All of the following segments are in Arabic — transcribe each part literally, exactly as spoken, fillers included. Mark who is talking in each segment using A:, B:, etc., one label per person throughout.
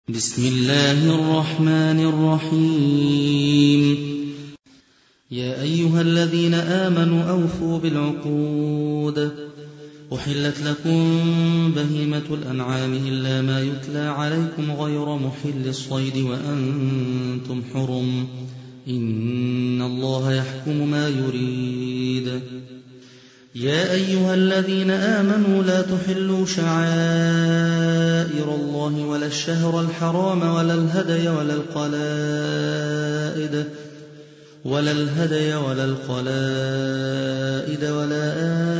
A: بسم الله الرحمن الرحيم يا أيها الذين آمنوا أوفوا بالعقود أحلت لكم بهيمة الأنعام إلا ما يتلى عليكم غير محل الصيد وأنتم حرم إن الله يحكم ما يريد يا أيها الذين آمنوا لا تحلوا شعائر الله ولا الشهر الحرام ولا الهدي ولا القلائد ولا الهدي ولا القلائد ولا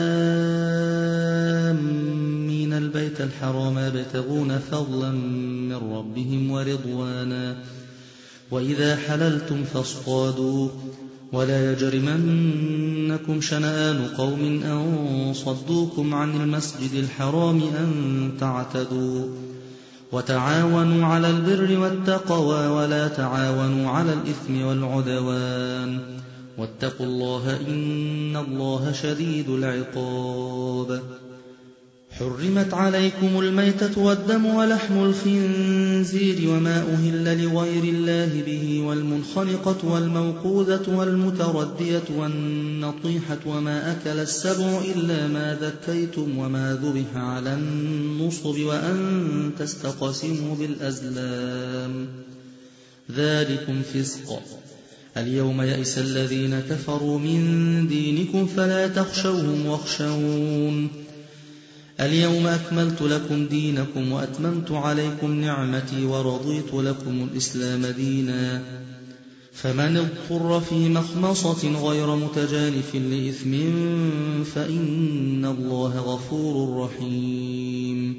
A: آمين البيت الحرام يبتغون فضلا من ربهم ورضوانا وإذا حللتم فاصطادوا ولا يجرمنكم شنآن قوم أن صدوكم عن المسجد الحرام أن تعتدوا وتعاونوا على البر والتقوى ولا تعاونوا على الإثم والعدوان واتقوا الله إن الله شديد العقاب حرمت عليكم الميتة والدم ولحم الخنزير وما أهل لغير الله به والمنخنقة والموقوذة والمتردية والنطيحة وما أكل السبع إلا ما ذكيتم وما ذبح على النصب وأن تستقسموا بالأزلام ذلكم فسق اليوم يئس الذين كفروا من دينكم فلا تخشوهم واخشون اليوم أكملت لكم دينكم وأتممت عليكم نعمتي ورضيت لكم الإسلام دينا فمن اضطر في مخمصة غير متجانف لإثم فإن الله غفور رحيم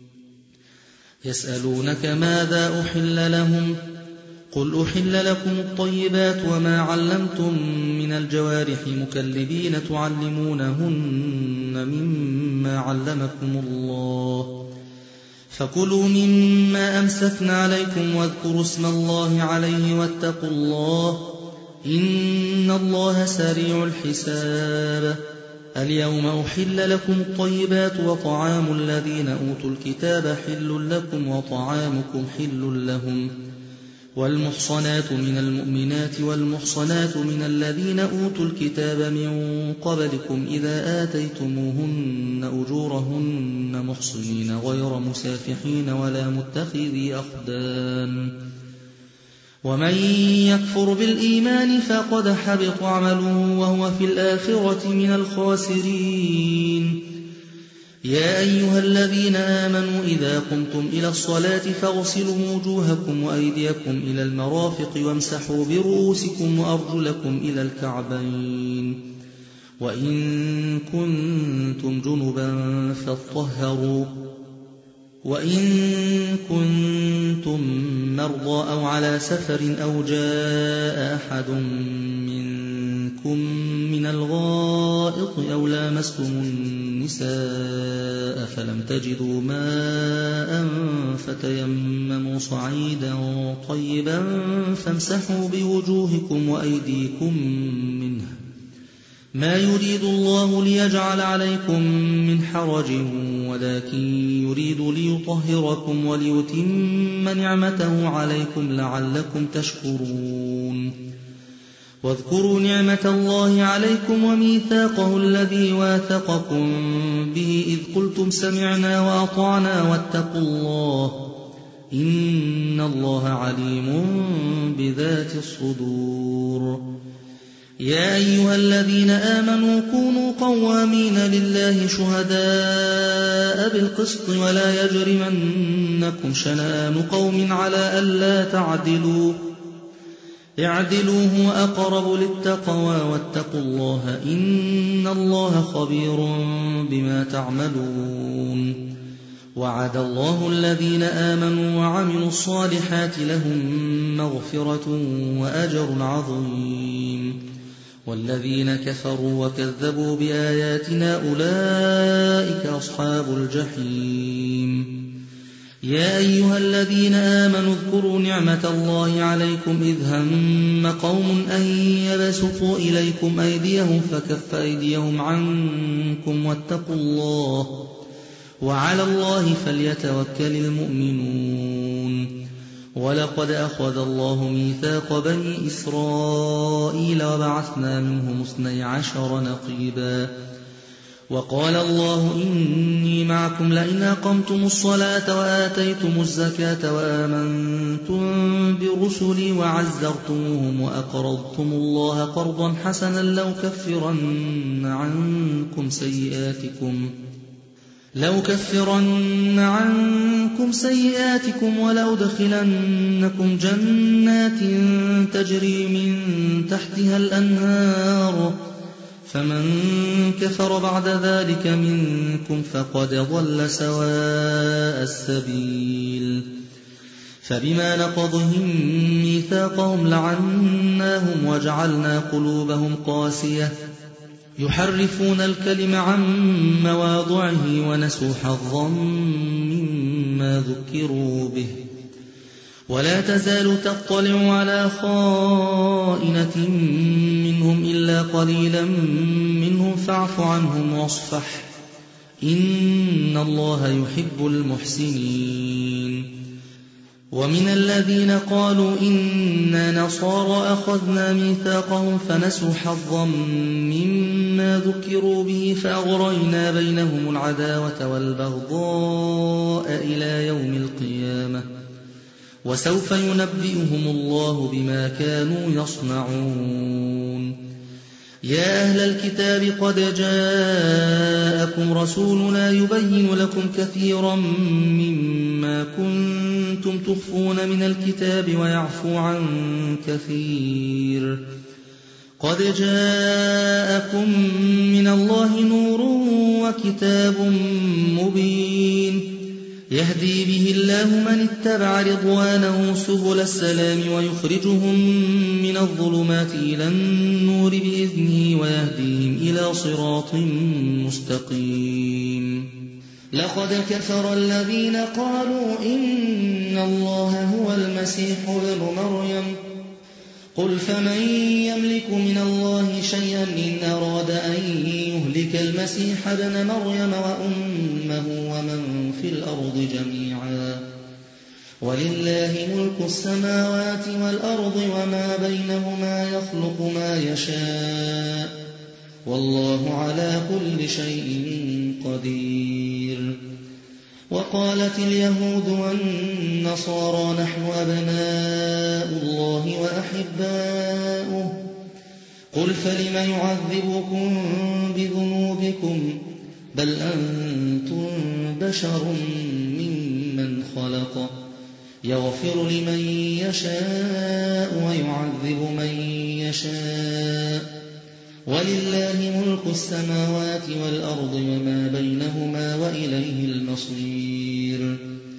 A: يسألونك ماذا أحل لهم قل أحل لكم الطيبات وما علمتم من الجوارح مكلبين تعلمونهن مما علمكم الله فكلوا مما أمسكن عليكم واذكروا اسم الله عليه واتقوا الله إن الله سريع الحساب اليوم أحل لكم الطيبات وطعام الذين أوتوا الكتاب حل لكم وطعامكم حل لهم والمحصنات من المؤمنات والمحصنات من الذين أوتوا الكتاب من قبلكم إذا آتيتموهن أجورهن محصنين غير مسافحين ولا متخذي أخدان ومن يكفر بالإيمان فقد حبط عمله وهو في الآخرة من الخاسرين يا أيها الذين آمنوا إذا قمتم إلى الصلاة فاغسلوا وجوهكم وأيديكم إلى المرافق وامسحوا برؤوسكم وأرجلكم إلى الكعبين وإن كنتم جنبا فاطهروا وإن كنتم مرضى أو على سفر أو جاء أحد منكم من الغائط أو لامستم النساء فلم تجدوا ماء فتيمموا صعيدا طيبا فامسحوا بوجوهكم وأيديكم منه ما يريد الله ليجعل عليكم من حرج ولكن يريد ليطهركم وليتم نعمته عليكم لعلكم تشكرون واذكروا نعمة الله عليكم وميثاقه الذي واثقكم به إذ قلتم سمعنا وأطعنا واتقوا الله إن الله عليم بذات الصدور يا أيها الذين آمنوا كونوا قوامين لله شهداء بالقسط ولا يجرمنكم شنآن قوم على ألا تعدلوا اعدلوا هو أقرب للتقوى واتقوا الله إن الله خبير بما تعملون وعد الله الذين آمنوا وعملوا الصالحات لهم مغفرة وأجر عظيم والذين كفروا وكذبوا بآياتنا أولئك أصحاب الجحيم يا أيها الذين آمنوا اذكروا نعمة الله عليكم إذ هم قوم أن يبسطوا إليكم أيديهم فكف أيديهم عنكم واتقوا الله وعلى الله فليتوكل المؤمنون ولقد أخذ الله ميثاق بني إسرائيل وبعثنا منهم اثني عشر نقيبا وقال الله إني معكم لئن أقمتم الصلاة وآتيتم الزكاة وآمنتم برسلي وعزرتموهم وأقرضتم الله قرضا حسنا لأكفرن عنكم سيئاتكم لو كفرن عنكم سيئاتكم ولأدخلنكم جنات تجري من تحتها الأنهار فمن كفر بعد ذلك منكم فقد ضل سواء السبيل فبما نقضهم ميثاقهم لعناهم وجعلنا قلوبهم قاسية يحرفون الكلم عن مواضعه ونسوا حظا مما ذكروا به ولا تزال تطلع على خائنة منهم إلا قليلا منهم فاعف عنهم واصفح إن الله يحب المحسنين ومن الذين قالوا إنا نصارى أخذنا ميثاقهم فنسوا حظا مما ذكروا به فأغرينا بينهم العداوة والبغضاء إلى يوم القيامة وسوف ينبئهم الله بما كانوا يصنعون يا أهل الكتاب قد جاءكم رسولنا يبين لكم كثيرا مما كنتم تخفون من الكتاب ويعفو عن كثير قد جاءكم من الله نور وكتاب مبين يهدي به الله من اتبع رضوانه سبل السلام ويخرجهم من الظلمات إلى النور بإذنه ويهديهم إلى صراط مستقيم لقد كفر الذين قالوا إن الله هو المسيح ابن مريم قل فمن يملك من الله شيئا إن أراد أن يهلك المسيح ابن مريم وأمه ومن في الأرض جميعا ولله ملك السماوات والأرض وما بينهما يخلق ما يشاء والله على كل شيء قدير وقالت اليهود والنصارى نحن أبناء الله وأحباؤه قل فلم يعذبكم بذنوبكم بل أنتم بشر ممن خلق يغفر لمن يشاء ويعذب من يشاء ولله ملك السماوات والأرض وما بينهما وإليه المصير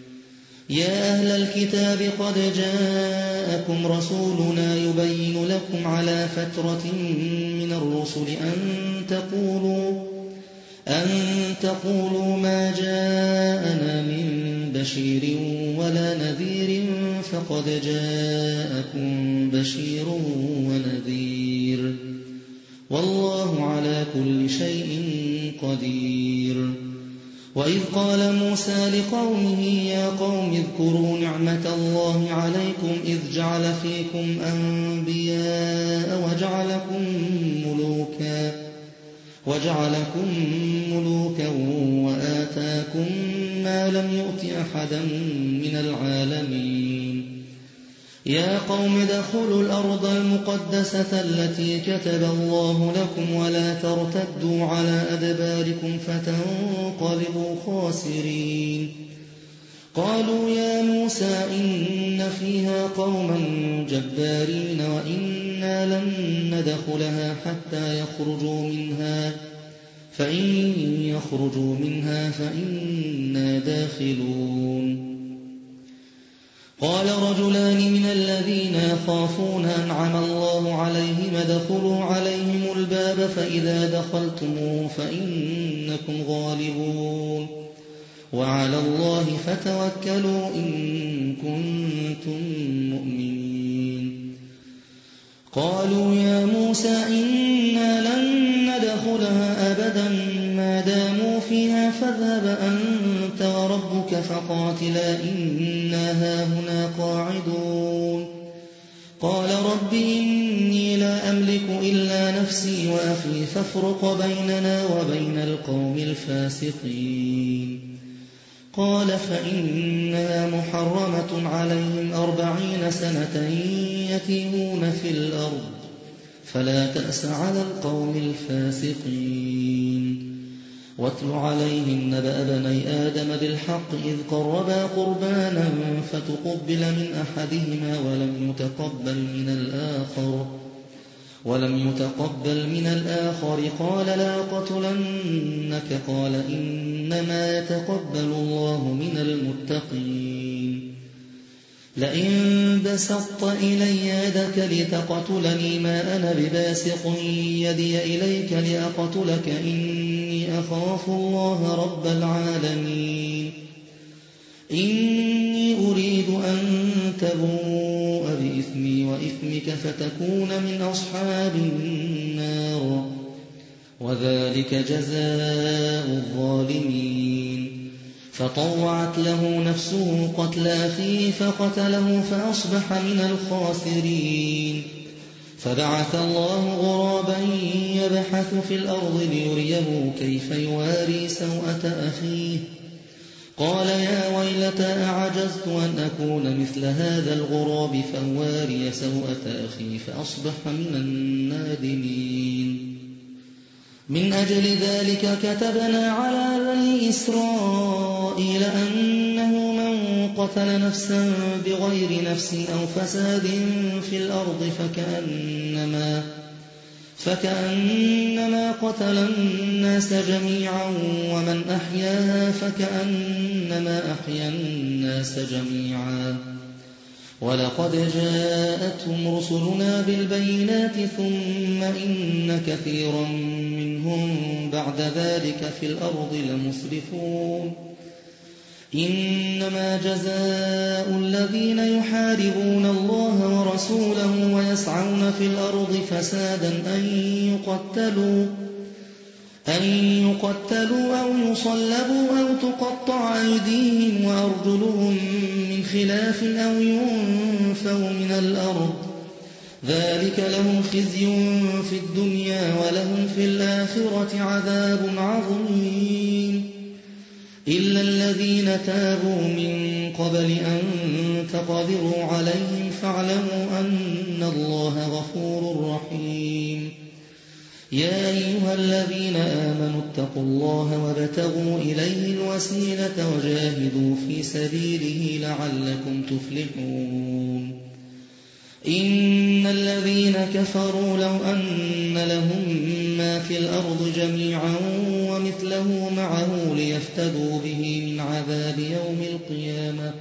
A: يا أهل الكتاب قد جاءكم رسولنا يبين لكم على فترة من الرسل أن تقولوا أن تقولوا ما جاءنا من بشير ولا نذير فقد جاءكم بشير ونذير والله على كل شيء قدير وإذ قال موسى لقومه يا قوم اذكروا نعمة الله عليكم إذ جعل فيكم أنبياء وجعلكم ملوكا وجعلكم ملوكا وآتاكم ما لم يؤت أحدا من العالمين يا قوم ادخلوا الأرض المقدسة التي كتب الله لكم ولا ترتدوا على أدباركم فتنقلبوا خاسرين قالوا يا موسى إن فيها قوما جبارين وإنا لن ندخلها حتى يخرجوا منها فإن يخرجوا منها فإنا داخلون قال رجلان من الذين يخافون أنعم الله عليهم ادخلوا عليهم الباب فإذا دخلتموه فإنكم غالبون وعلى الله فتوكلوا إن كنتم مؤمنين قالوا يا موسى إنا لن ندخلها أبدا ما داموا فيها فاذهب أنت وربك فقاتلا إنا هاهنا قاعدون قال رب إني لا أملك إلا نفسي وأخي فافرق بيننا وبين القوم الفاسقين قال فإنها محرمة عليهم أربعين سنة يتيهون في الأرض فلا تأس على القوم الفاسقين واتل عليهم نبأ بني آدم بالحق إذ قربا قربانا فتقبل من أحدهما ولم يتقبل من الآخر ولم يتقبل من الآخر قال لا قتلنك قال إنما يتقبل الله من المتقين لئن بسطت إلي يدك لتقتلني ما أنا بباسط يدي إليك لأقتلك إني أخاف الله رب العالمين إني أريد أن تبوء بإثمي وإثمك فتكون من أصحاب النار وذلك جزاء الظالمين فطوعت له نفسه قتل أخيه فقتله فأصبح من الخاسرين فبعث الله غرابا يبحث في الأرض ليريه كيف يواري سوءة أخيه قال يا ويلتى أعجزت أن أكون مثل هذا الغراب فأواري سوءة أخي فأصبح من النادمين من أجل ذلك كتبنا على بني إسرائيل أنه من قتل نفسا بغير نفس أو فساد في الأرض فكأنما فكأنما قتل الناس جميعا ومن أحياها فكأنما أحيا الناس جميعا ولقد جاءتهم رسلنا بالبينات ثم إن كثيرا منهم بعد ذلك في الأرض لمسرفون إنما جزاء الذين يحاربون الله ورسوله ويسعون في الأرض فسادا أن يقتلوا أن يقتلوا أو يصلبوا أو تقطع أيديهم وأرجلهم من خلاف أو ينفوا من الأرض ذلك لهم خزي في الدنيا ولهم في الآخرة عذاب عظيم إلا الذين تابوا من قبل أن تقدروا عليهم فاعلموا أن الله غفور رحيم يا أيها الذين آمنوا اتقوا الله وابتغوا إليه الوسيلة وجاهدوا في سبيله لعلكم تفلحون إن الذين كفروا لو أن لهم ما في الأرض جميعا ومثله معه ليفتدوا به من عذاب يوم القيامة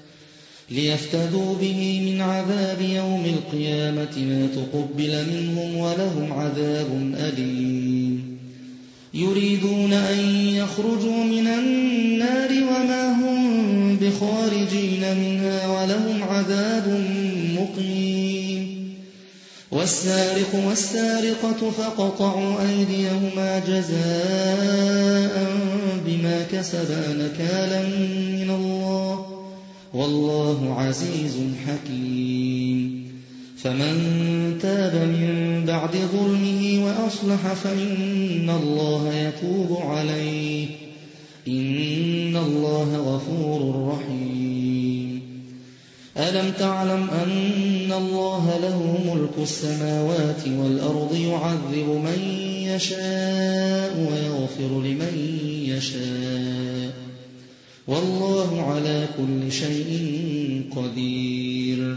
A: ليفتدوا به من عذاب يوم القيامة ما تقبل منهم ولهم عذاب أليم يريدون أن يخرجوا من النار وما هم بخارجين منها ولهم عذاب مقيم والسارق والسارقة فقطعوا أيديهما جزاء بما كسبا نكالا من الله والله عزيز حكيم فمن تاب من بعد ظلمه وأصلح فإن الله يتوب عليه إن الله غفور رحيم ألم تعلم أن الله له ملك السماوات والأرض يعذب من يشاء ويغفر لمن يشاء والله على كل شيء قدير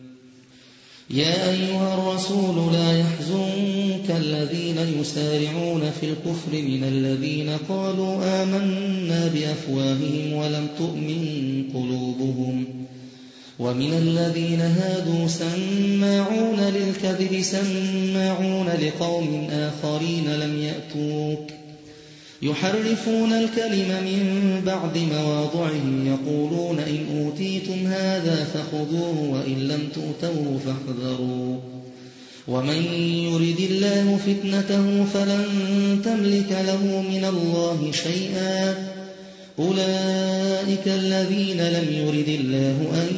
A: يا أيها الرسول لا يحزنك الذين يسارعون في الكفر من الذين قالوا آمنا بأفواههم ولم تؤمن قلوبهم ومن الذين هادوا سماعون للكذب سماعون لقوم آخرين لم يأتوك يحرفون الكلم من بعد مواضعه يقولون إن أوتيتم هذا فخذوه وإن لم تؤتوه فاحذروا ومن يرد الله فتنته فلن تملك له من الله شيئا أولئك الذين لم يرد الله أن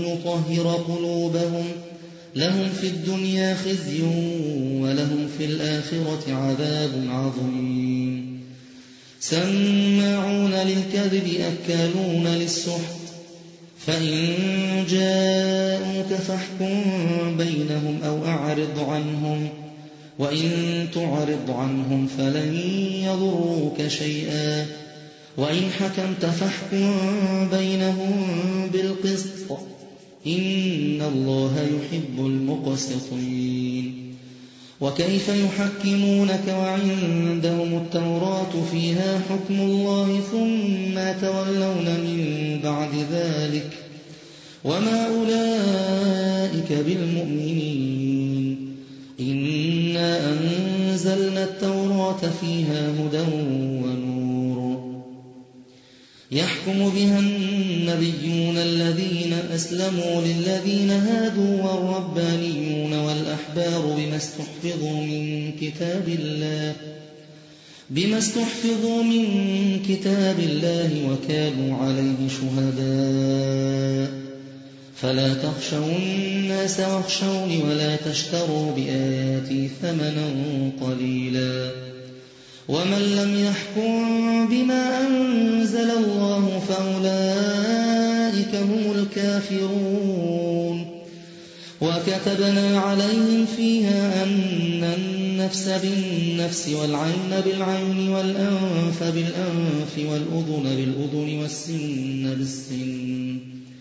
A: ليطهر قلوبهم لهم في الدنيا خزي ولهم في الآخرة عذاب عظيم سماعون للكذب أكالون للسحت فإن جاءوك فاحكم بينهم أو أعرض عنهم وإن تعرض عنهم فلن يضروك شيئا وإن حكمت فاحكم بينهم بالقسط إن الله يحب المقسطين وكيف يحكمونك وعندهم التوراة فيها حكم الله ثم تولون من بعد ذلك وما أولئك بالمؤمنين إنا أنزلنا التوراة فيها هدى ونور يحكم بها النبيون الذين أسلموا للذين هادوا والربانيون والأحبار بما استحفظوا من كتاب الله بما استحفظوا من كتاب الله وكانوا عليه شهداء فلا تخشوا الناس واخشوني ولا تشتروا بآياتي ثمنا قليلا ومن لم يحكم بما أنزل الله فأولئك هم الكافرون وكتبنا عليهم فيها أن النفس بالنفس والعين بالعين والأنف بالأنف والأذن بالأذن والسن بالسن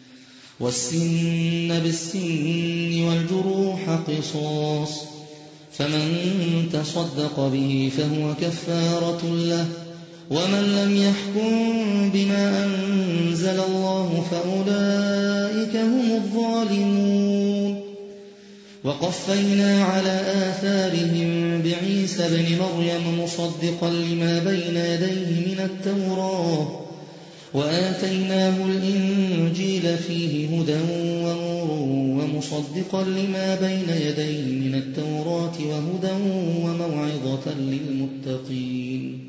A: والسن بالسن والجروح قصاص فمن تصدق به فهو كفارة له ومن لم يحكم بما أنزل الله فأولئك هم الظالمون وقفينا على آثارهم بعيسى ابن مريم مصدقا لما بين يديه من التوراة وآتيناه الإنجيل فيه هدى ونور ومصدقا لما بين يديه من التوراة وهدى وموعظة للمتقين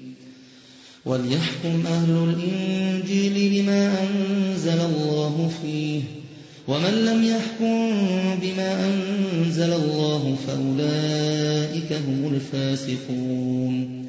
A: وليحكم أهل الإنجيل بما أنزل الله فيه ومن لم يحكم بما أنزل الله فأولئك هم الفاسقون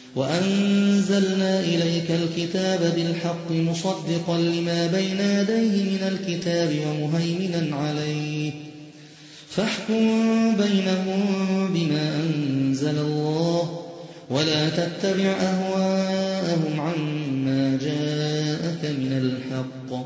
A: وأنزلنا إليك الكتاب بالحق مصدقا لما بين يديه من الكتاب ومهيمنا عليه فاحكم بينهم بما أنزل الله ولا تتبع أهواءهم عما جاءك من الحق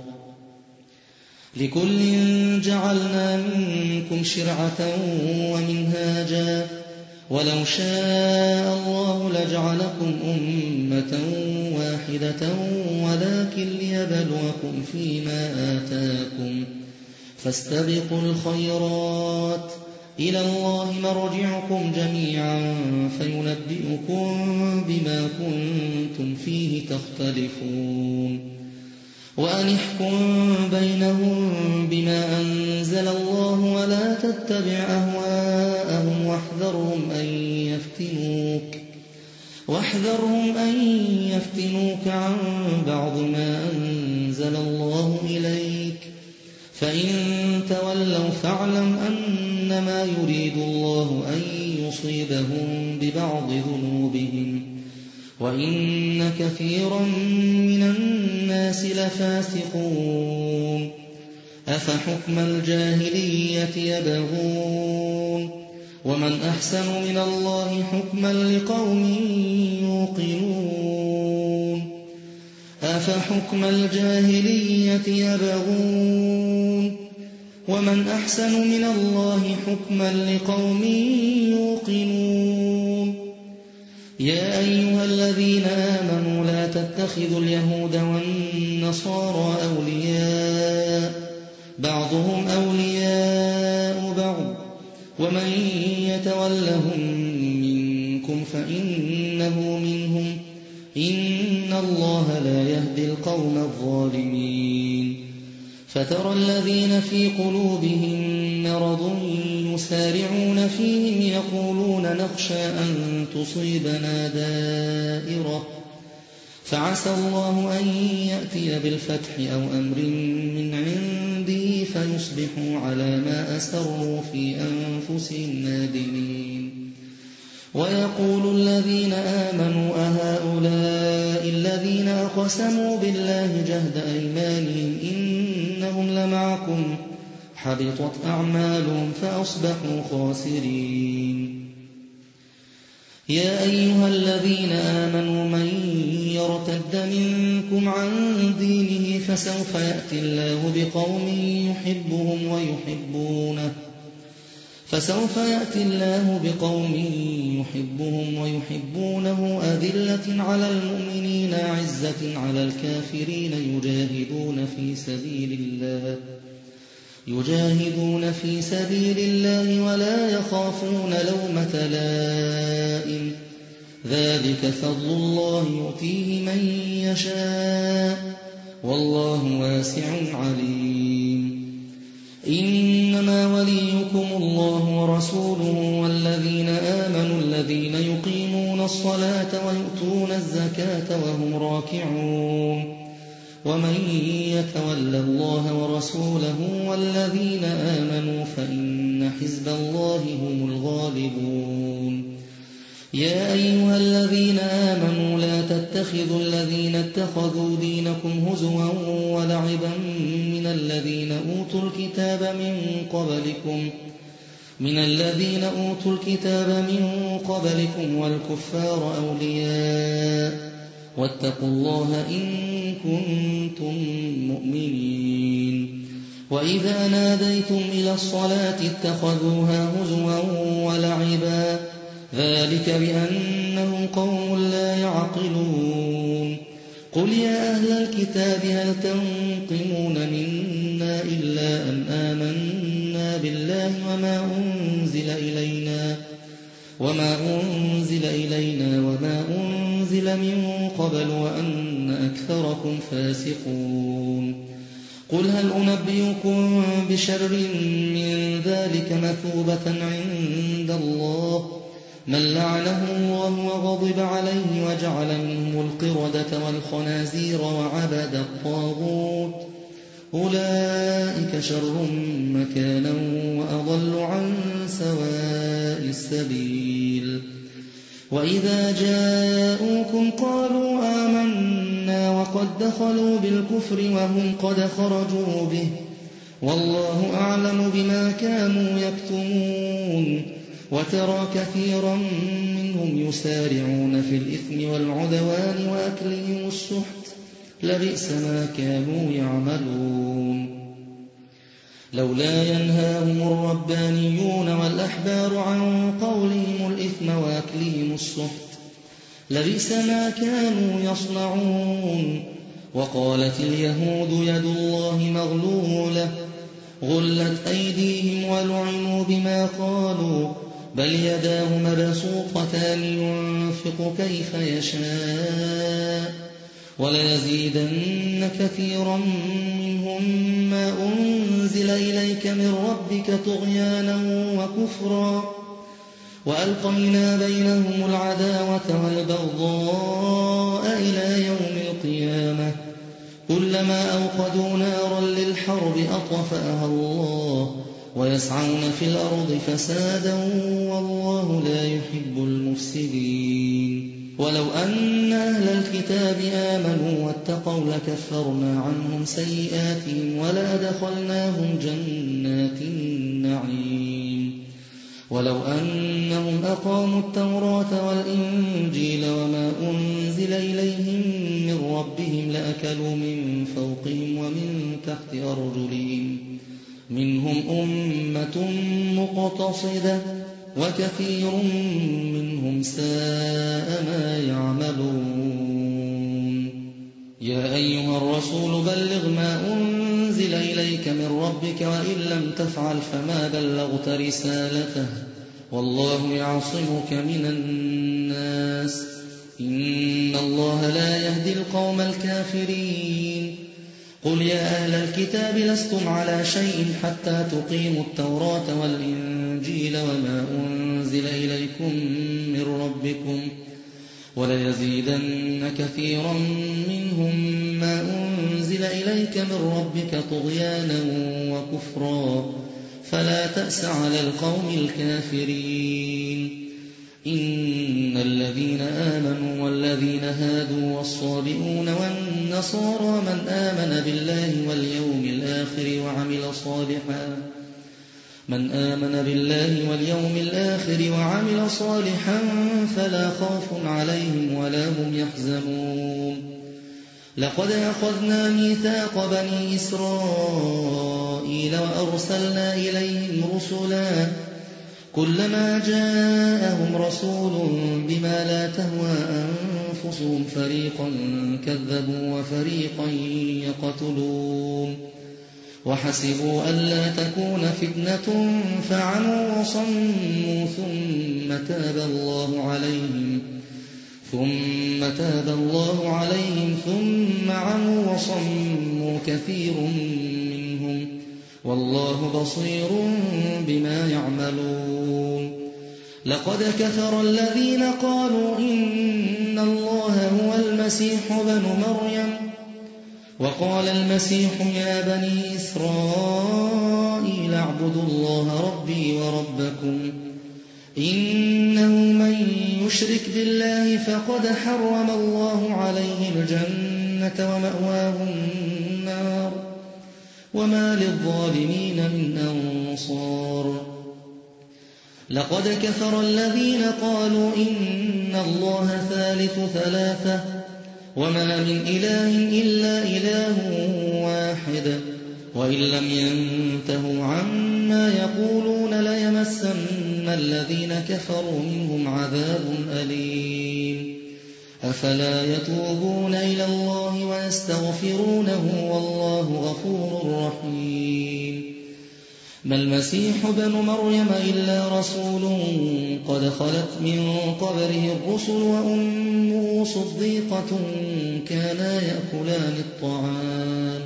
A: لكل جعلنا منكم شرعة ومنهاجا ولو شاء الله لجعلكم أمة واحدة ولكن ليبلوكم فيما آتاكم فاستبقوا الخيرات إلى الله مرجعكم جميعا فينبئكم بما كنتم فيه تختلفون وأن احكم بينهم بما أنزل الله ولا تتبع أهواءهم واحذرهم أن يفتنوك واحذرهم أن يفتنوك عن بعض ما أنزل الله إليك فإن تولوا فاعلم أنما يريد الله أن يصيبهم ببعض ذنوبهم وإن كثيرا من الناس لفاسقون أفحكم الجاهلية يبغون ومن أحسن من الله حكما لقوم يوقنون أفحكم الجاهلية يبغون ومن أحسن من الله حكما لقوم يوقنون يا أيها الذين آمنوا لا تتخذوا اليهود والنصارى أولياء بعضهم أولياء بعض ومن يتولهم منكم فإنه منهم إن الله لا يهدي القوم الظالمين فترى الذين في قلوبهم مرض يسارعون فيهم يقولون نخشى أن تصيبنا دائرة فعسى الله أن يأتي بالفتح أو أمر من عنده فيصبحوا على ما أسروا في أنفسهم نادمين. ويقول الذين آمنوا أهؤلاء الذين أقسموا بالله جهد أيمانهم إنهم لمعكم حبطت أعمالهم فأصبحوا خاسرين. يا أيها الذين آمنوا من يرتد منكم عن دينه فسوف يأتي الله بقوم يحبهم ويحبونه فسوف يأتي الله بقوم يحبهم ويحبونه أذلة على المؤمنين عزة على الكافرين يجاهدون في سبيل الله يجاهدون في سبيل الله ولا يخافون لومة لائم ذلك فضل الله يؤتيه من يشاء والله واسع عليم. إنما وليكم الله ورسوله والذين آمنوا الذين يقيمون الصلاة ويؤتون الزكاة وهم راكعون ومن يتول الله ورسوله والذين آمنوا فإن حزب الله هم الغالبون. يا أيها الذين آمنوا لا تتخذوا الذين اتخذوا دينكم هزوا ولعبا من الذين أوتوا الكتاب من قبلكم من الذين أوتوا الكتاب من قبلكم والكفار أولياء واتقوا الله إن كنتم مؤمنين. وإذا ناديتم إلى الصلاة اتخذوها هزوا ولعبا ذلك بأنهم قوم لا يعقلون. قل يا أهل الكتاب هل تنقمون منا إلا أن آمنا بالله وما أنزل إلينا وما أنزل إلينا وما أنزل من قبل وأن أكثركم فاسقون. قل هل أنبئكم بشر من ذلك مثوبة عند الله من لعنه الله وغضب عليه وجعل منهم القردة والخنازير وعبد الطاغوت أولئك شر مكانا وأضل عن سواء السبيل. وإذا جاءوكم قالوا آمنا وقد دخلوا بالكفر وهم قد خرجوا به والله أعلم بما كانوا يكتمون. وترى كثيرا منهم يسارعون في الإثم والعدوان وأكلهم السحت لبئس ما كانوا يعملون. لولا ينهاهم الربانيون والأحبار عن قولهم الإثم وأكلهم السحت لبئس ما كانوا يصنعون. وقالت اليهود يد الله مغلولة غلت أيديهم ولعنوا بما قالوا بل يداه مبسوطتان ينفق كيف يشاء وليزيدن كثيرا منهم ما أنزل إليك من ربك طغيانا وكفرا وألقينا بينهم العداوة والبغضاء إلى يوم القيامة كلما أوقدوا نارا للحرب أطفأها الله ويسعون في الأرض فسادا والله لا يحب المفسدين. ولو أن أهل الكتاب آمنوا واتقوا لكفرنا عنهم سيئاتهم ولأدخلناهم جنات النعيم. ولو أنهم أقاموا التوراة والإنجيل وما أنزل إليهم من ربهم لأكلوا من فوقهم ومن تحت أرجلهم منهم أمة مقتصدة وكثير منهم ساء ما يعملون. يا أيها الرسول بلغ ما أنزل إليك من ربك وإن لم تفعل فما بلغت رسالته والله يعصمك من الناس إن الله لا يهدي القوم الكافرين. قل يا أهل الكتاب لستم على شيء حتى تقيموا التوراة والإنجيل وما أنزل إليكم من ربكم وليزيدن كثيرا منهم ما أنزل إليك من ربك طغيانا وكفرا فلا تأس على القوم الكافرين. إن الذين آمنوا والذين هادوا والصابئون والنصارى من آمن بالله واليوم الآخر وعمل صالحا من آمن بالله واليوم الآخر وعمل صالحا فلا خوف عليهم ولا هم يحزنون. لقد أخذنا ميثاق بني إسرائيل وأرسلنا إليهم رسلا كلما جاءهم رسول بما لا تهوى أنفسهم فريقا كذبوا وفريقا يقتلون وحسبوا ألا تكون فتنة فعموا وصموا ثم تاب الله عليهم ثم تاب الله عليهم ثم عموا وصموا كثير منهم والله بصير بما يعملون. لقد كفر الذين قالوا إن الله هو المسيح ابن مريم وقال المسيح يا بني إسرائيل اعبدوا الله ربي وربكم إنه من يشرك بالله فقد حرم الله عليه الجنة ومأواه النار وما للظالمين من أنصار. لقد كفر الذين قالوا إن الله ثالث ثلاثة وما من إله إلا إله واحد وإن لم ينتهوا عما يقولون ليمسن الذين كفروا منهم عذاب أليم. أفلا يتوبون إلى الله ويستغفرونه والله غفور رحيم. ما المسيح ابن مريم إلا رسول قد خلت من قبله الرسل وأمه صديقة كانا يأكلان الطعام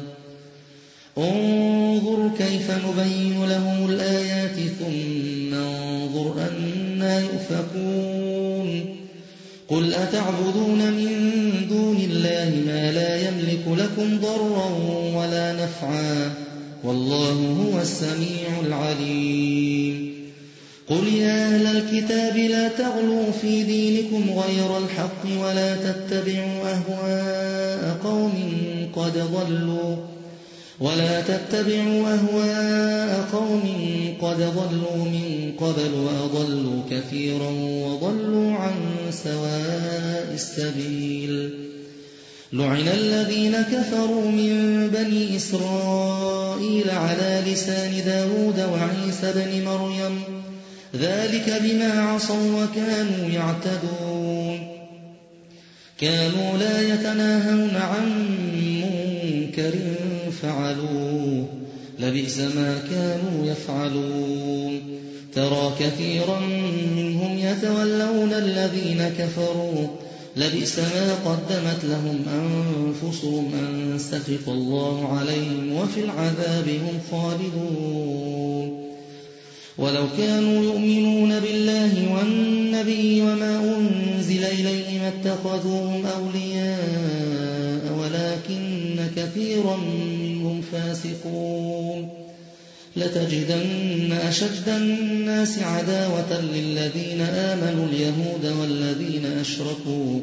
A: انظر كيف نبين لهم الآيات ثم انظر أنى يؤفكون. قل أتعبدون من دون الله ما لا يملك لكم ضرا ولا نفعا والله هو السميع العليم. قل يا أهل الكتاب لا تغلوا في دينكم غير الحق ولا تتبعوا أهواء قوم قد ضلوا ولا تتبعوا أهواء قوم قد ضلوا من قبل وأضلوا كثيرا وضلوا عن سواء السبيل. لعن الذين كفروا من بني إسرائيل على لسان داود وعيسى بن مريم ذلك بما عصوا وكانوا يعتدون. كانوا لا يتناهون عن منكر فعلوه لبئس ما كانوا يفعلون. ترى كثيرا منهم يتولون الذين كفروا لبئس ما قدمت لهم أنفسهم أن سخط الله عليهم وفي العذاب هم خالدون. ولو كانوا يؤمنون بالله والنبي وما أنزل إليه ما اتخذوهم أولياء ولكن كثيرا منهم فاسقون. لتجدن أشد الناس عداوة للذين آمنوا اليهود والذين أشركوا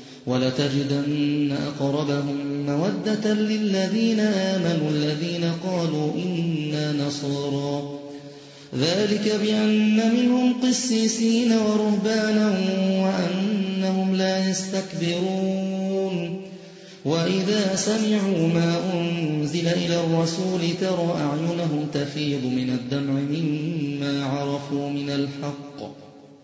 A: ولتجدن أقربهم مودة للذين آمنوا الذين قالوا إنا نصارى ذلك بأن منهم قسيسين ورهبانا وأنهم لا يستكبرون. وإذا سمعوا ما أنزل إلى الرسول ترى أعينهم تفيض من الدمع مما عرفوا من الحق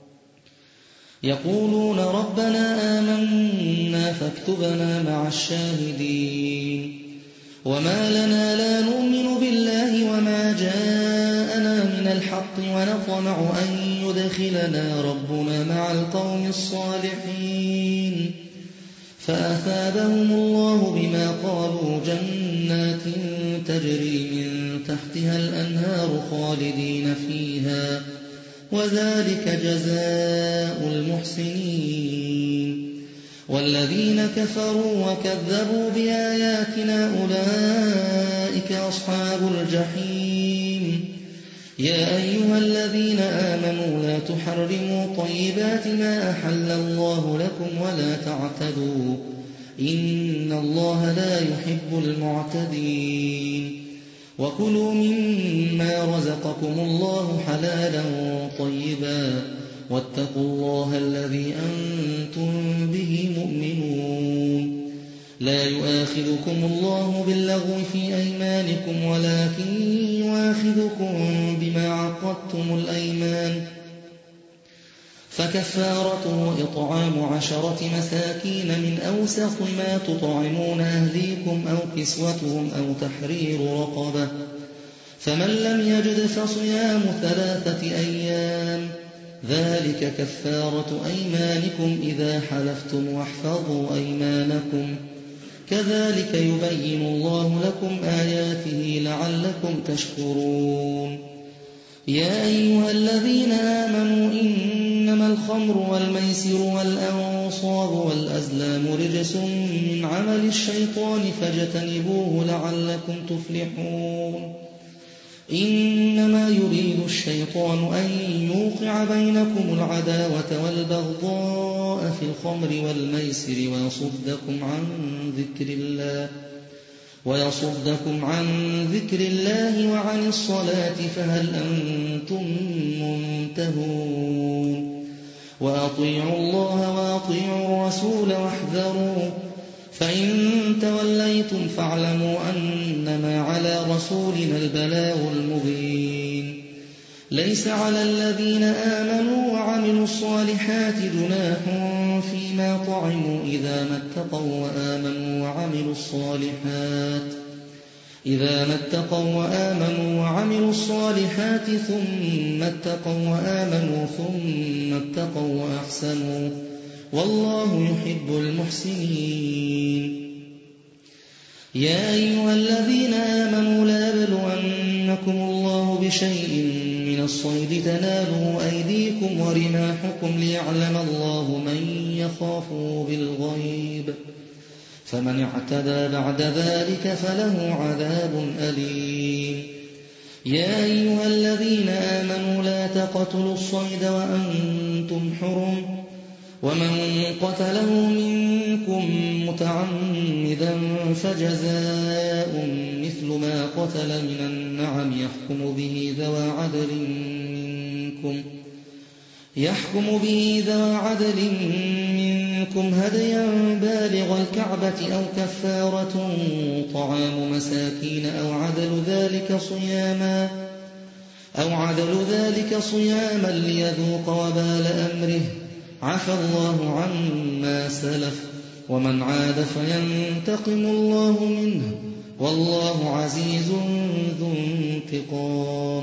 A: يقولون ربنا آمنا فاكتبنا مع الشاهدين. وما لنا لا نؤمن بالله وما جاءنا من الحق ونطمع أن يدخلنا ربنا مع القوم الصالحين فأثابهم الله بما قالوا جنات تجري من تحتها الأنهار خالدين فيها وذلك جزاء المحسنين. والذين كفروا وكذبوا بآياتنا أولئك أصحاب الجحيم. يا أيها الذين آمنوا لا تحرموا طيبات ما أحل الله لكم ولا تعتدوا إن الله لا يحب المعتدين. وكلوا مما رزقكم الله حلالا طيبا واتقوا الله الذي أنتم به مؤمنون. لا يؤاخذكم الله باللغو في أيمانكم ولكن يؤاخذكم بما عقدتم الأيمان، فكفارته إطعام عشرة مساكين من أوسط ما تطعمون أهليكم أو كسوتهم أو تحرير رقبة، فمن لم يجد فصيام ثلاثة أيام ذلك كفارة أيمانكم إذا حلفتم واحفظوا أيمانكم كذلك يبين الله لكم آياته لعلكم تشكرون. يا أيها الذين آمنوا إنما الخمر والميسر والأنصاب والأزلام رجس من عمل الشيطان فاجتنبوه لعلكم تفلحون. إنما يريد الشيطان أن يوقع بينكم العداوة والبغضاء في الخمر والميسر ويصدكم عن ذكر الله ويصدكم عن ذكر الله وعن الصلاة فهل أنتم منتهون. وأطيعوا الله وأطيعوا الرسول واحذروا، فإن توليتم فاعلموا أنما على رسولنا البلاغ المبين. ليس على الذين آمنوا وعملوا الصالحات جناح فيما طعموا إذا ما اتقوا وآمنوا وعملوا الصالحات إذا ما اتقوا وآمنوا وعملوا الصالحات ثم اتقوا وآمنوا ثم اتقوا وأحسنوا والله يحب المحسنين. يا أيها الذين آمنوا لا يبلونكم الله بشيء من الصيد تناله أيديكم ورماحكم ليعلم الله من يخافه بالغيب، فمن اعتدى بعد ذلك فله عذاب أليم. يا أيها الذين آمنوا لا تقتلوا الصيد وأنتم حرم، ومن قتله منكم متعمدا فجزاء مثل ما قتل من النعم يحكم به ذوى عدل منكم يحكم به ذوى عدل منكم هديا بالغ الكعبة أو كفارة طعام مساكين أو عدل ذلك صياما أو عدل ذلك صياما ليذوق وبال أمره عفى الله عما سلف ومن عاد فينتقم الله منه والله عزيز ذو انتقام.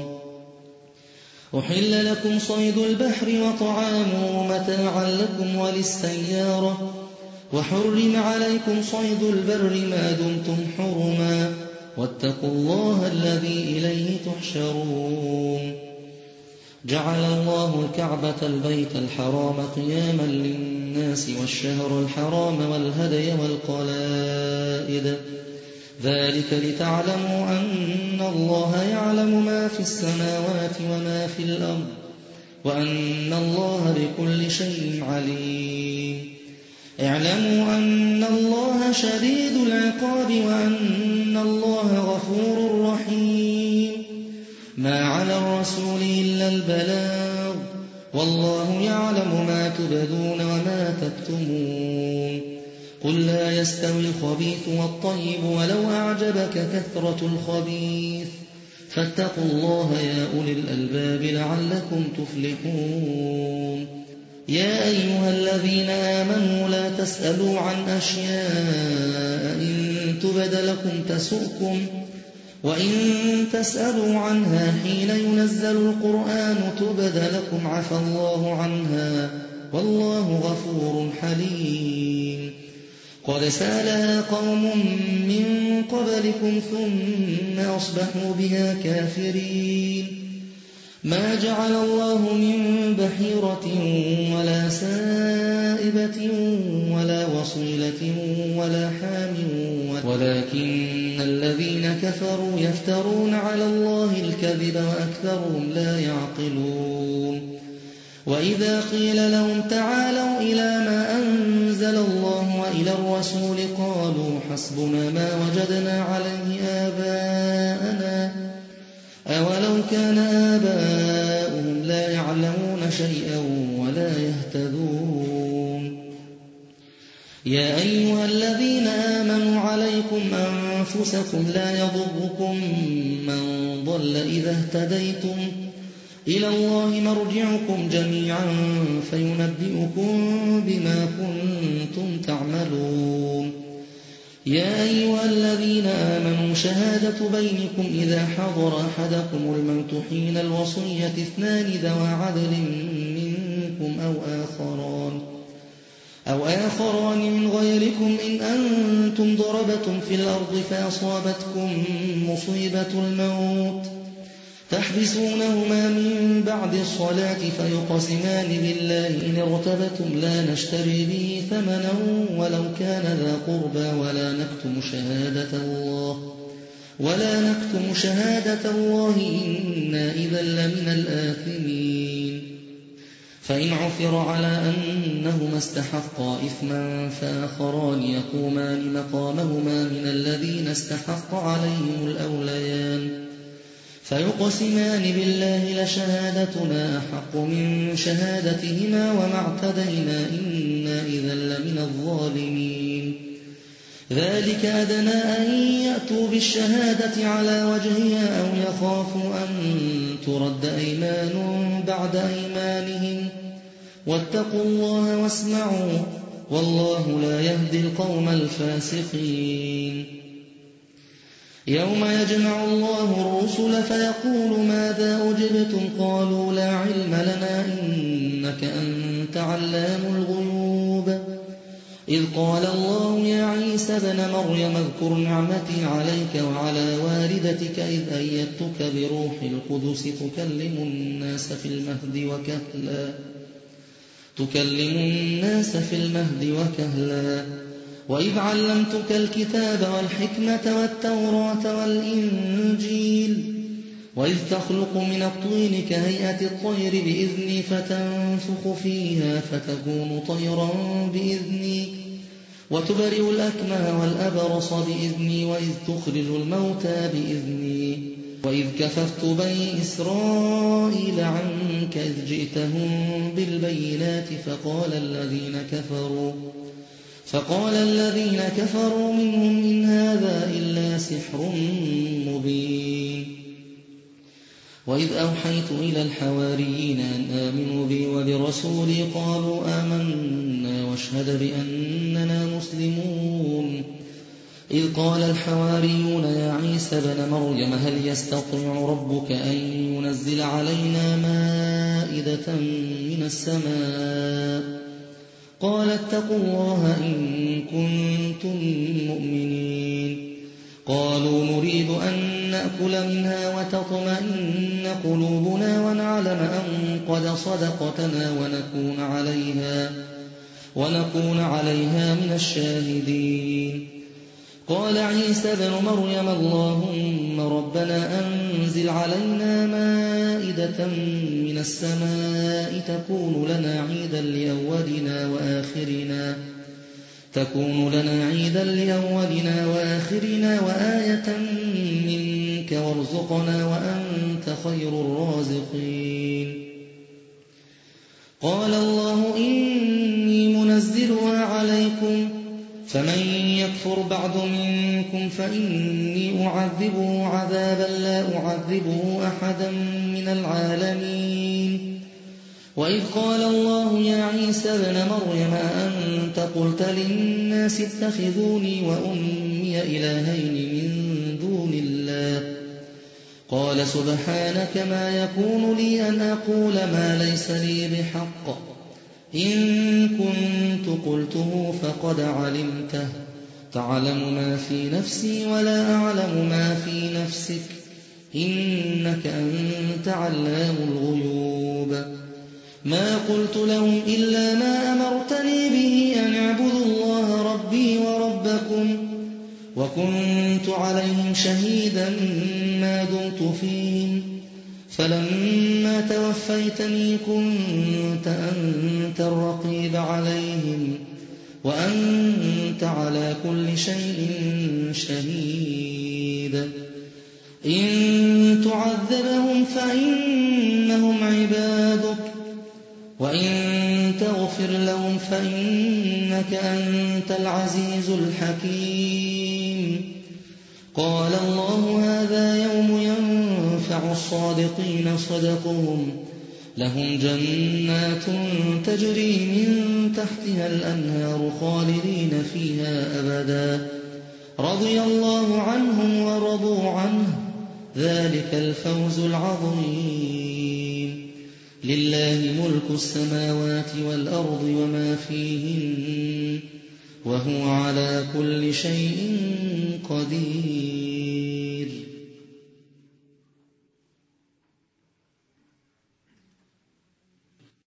A: أحل لكم صيد البحر وطعامه متاعا لكم وللسيارة، وحرم عليكم صيد البر ما دمتم حرما واتقوا الله الذي إليه تحشرون. جعل الله الكعبة البيت الحرام قياما للناس والشهر الحرام والهدي والقلائد ذلك لتعلموا أن الله يعلم ما في السماوات وما في الأرض وأن الله بكل شيء عليم. اعلموا أن الله شديد العقاب وأن الله غفور رحيم. ما على الرسول إلا البلاغ والله يعلم ما تبدون وما تكتمون. قل لا يستوي الخبيث والطيب ولو أعجبك كثرة الخبيث فاتقوا الله يا أولي الألباب لعلكم تفلحون. يا أيها الذين آمنوا لا تسألوا عن أشياء إن تبد لكم تسؤكم وإن تسألوا عنها حين ينزل القرآن تبد لكم عفى الله عنها والله غفور حليم. قد سألها قوم من قبلكم ثم أصبحوا بها كافرين. ما جعل الله من بحيرة ولا سائبة ولا كفروا يفترون على الله الكذب وأكثرهم لا يعقلون وإذا قيل لهم تعالوا إلى ما أنزل الله وإلى الرسول قالوا حسبنا ما وجدنا عليه آباءنا أولو كان آباؤهم لا يعلمون شيئا ولا يهتدون يا أيها الذين آمنوا عليكم أنفسكم لا يضركم من ضل إذا اهتديتم إلى الله مرجعكم جميعا فينبئكم بما كنتم تعملون يا أيها الذين آمنوا شهادة بينكم إذا حضر أحدكم الموت حين الوصية اثنان ذوى عدل منكم أو آخران أو آخران من غيركم إن أنتم ضربتم في الأرض فأصابتكم مصيبة الموت تحبسونهما من بعد الصلاة فيقسمان بالله إن ارتبتم لا نشتري به ثمنا ولو كان ذا قربى ولا نكتم شهادة الله ولا نكتم شهادة الله إنا إذا لمن الآثمين فإن عثر على أنهما استحقا إثما فآخران يقومان مقامهما من الذين استحق عليهم الأوليان فيقسمان بالله لشهادتنا أحق من شهادتهما وما اعتدينا إنا إذا لمن الظالمين ذلك أدنى أن يأتوا بالشهادة على وجهها أو يخافوا أن ترد أيمان بعد أيمانهم واتقوا الله واسمعوا والله لا يهدي القوم الفاسقين يوم يجمع الله الرسل فيقول ماذا أجبتم قالوا لا علم لنا إنك أنت علام الغيوب إذ قال الله يا عيسى ابن مريم اذكر نعمتي عليك وعلى والدتك إذ أيدتك بروح القدس تكلم الناس في المهد وكهلا تكلم الناس في المهد وكهلا وإذ علمتك الكتاب والحكمة والتوراة والإنجيل وإذ تخلق من الطين كهيئة الطير بإذني فتنفخ فيها فتكون طيرا بإذني وتبرئ الأكمه والأبرص بإذني وإذ تخرج الموتى بإذني وإذ كففت بني إسرائيل عنك إذ جئتهم بالبينات فقال الذين كفروا فقال الذين كفروا منهم إن هذا إلا سحر مبين وإذ أوحيت إلى الحواريين أن آمنوا بي وبرسولي قالوا آمنا واشهد بأننا مسلمون إذ قال الحواريون يا عيسى ابن مريم هل يستطيع ربك أن ينزل علينا مائدة من السماء قال اتقوا الله إن كنتم مؤمنين قالوا نريد أن نأكل منها وتطمئن قلوبنا ونعلم أن قد صدقتنا ونكون عليها ونكون عليها من الشاهدين قال عيسى ابن مريم اللهم ربنا أنزل علينا مائدة من السماء تكون لنا عيدا لأولنا وآخرنا تكون لنا عيدا لأولنا وآخرنا وآية منك وارزقنا وأنت خير الرازقين قال الله إني منزلها عليكم فمن يكفر بعد منكم فإني أعذبه عذابا لا أعذبه أحدا من العالمين وإذ قال الله يا عيسى ابن مريم أأنت قلت للناس اتخذوني وأمي إلهين من دون الله قال سبحانك ما يكون لي أن أقول ما ليس لي بحق إن كنت قلته فقد علمته تعلم ما في نفسي ولا أعلم ما في نفسك إنك أنت علام الغيوب ما قلت لهم إلا ما أمرتني به أن اعبدوا الله ربي وربكم وكنت عليهم شهيدا ما دمت فيهم فلما توفيتني كنت أنت الرقيب عليهم وأنت على كل شيء شهيد إن تعذبهم فإنهم عبادك وإن تغفر لهم فإنك أنت العزيز الحكيم قال الله هذا يوم ينفع الصادقين صدقهم لهم جنات تجري من تحتها الأنهار خالدين فيها أبدا رضي الله عنهم ورضوا عنه ذلك الفوز العظيم لله ملك السماوات والأرض وما فيهن وهو على كل شيء قدير